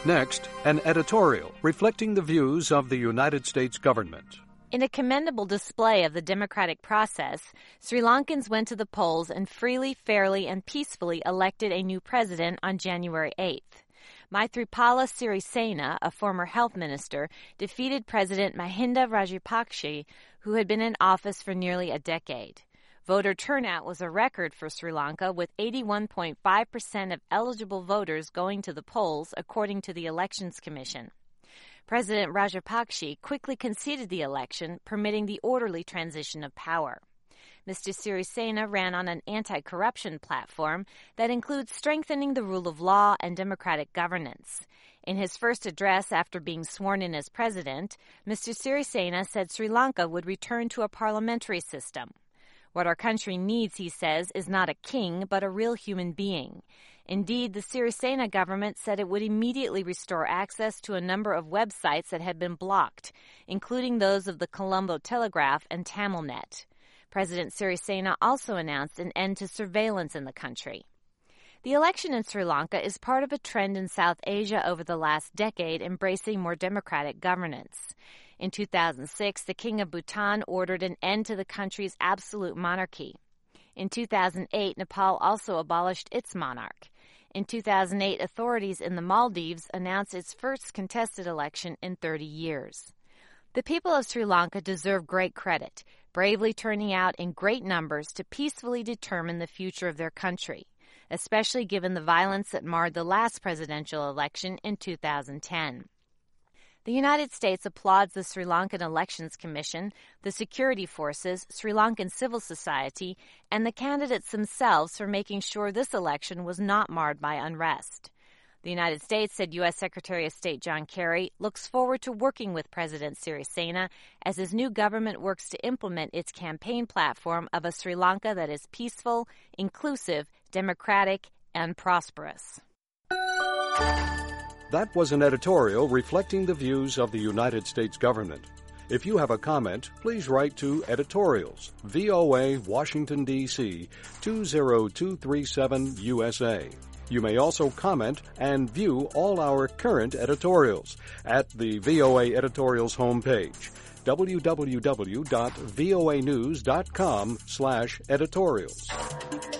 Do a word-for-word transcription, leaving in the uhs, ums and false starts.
Next, an editorial reflecting the views of the United States government. In a commendable display of the democratic process, Sri Lankans went to the polls and freely, fairly, and peacefully elected a new president on January eighth. Maithripala Sirisena, a former health minister, defeated President Mahinda Rajapaksa, who had been in office for nearly a decade. Voter turnout was a record for Sri Lanka, with eighty-one point five percent of eligible voters going to the polls, according to the Elections Commission. President Rajapaksa quickly conceded the election, permitting the orderly transition of power. Mister Sirisena ran on an anti-corruption platform that includes strengthening the rule of law and democratic governance. In his first address after being sworn in as president, Mister Sirisena said Sri Lanka would return to a parliamentary system. What our country needs, he says, is not a king, but a real human being. Indeed, the Sirisena government said it would immediately restore access to a number of websites that had been blocked, including those of the Colombo Telegraph and Tamilnet. President Sirisena also announced an end to surveillance in the country. The election in Sri Lanka is part of a trend in South Asia over the last decade embracing more democratic governance. In two thousand six, the King of Bhutan ordered an end to the country's absolute monarchy. In two thousand eight, Nepal also abolished its monarch. In two thousand eight, authorities in the Maldives announced its first contested election in thirty years. The people of Sri Lanka deserve great credit, bravely turning out in great numbers to peacefully determine the future of their country, especially given the violence that marred the last presidential election in two thousand ten. The United States applauds the Sri Lankan Elections Commission, the security forces, Sri Lankan civil society, and the candidates themselves for making sure this election was not marred by unrest. The United States, said U S Secretary of State John Kerry, looks forward to working with President Sirisena as his new government works to implement its campaign platform of a Sri Lanka that is peaceful, inclusive, democratic, and prosperous. That was an editorial reflecting the views of the United States government. If you have a comment, please write to Editorials, V O A, Washington, D C two zero two three seven, U S A. You may also comment and view all our current editorials at the V O A Editorials homepage, w w w dot voa news dot com slash editorials.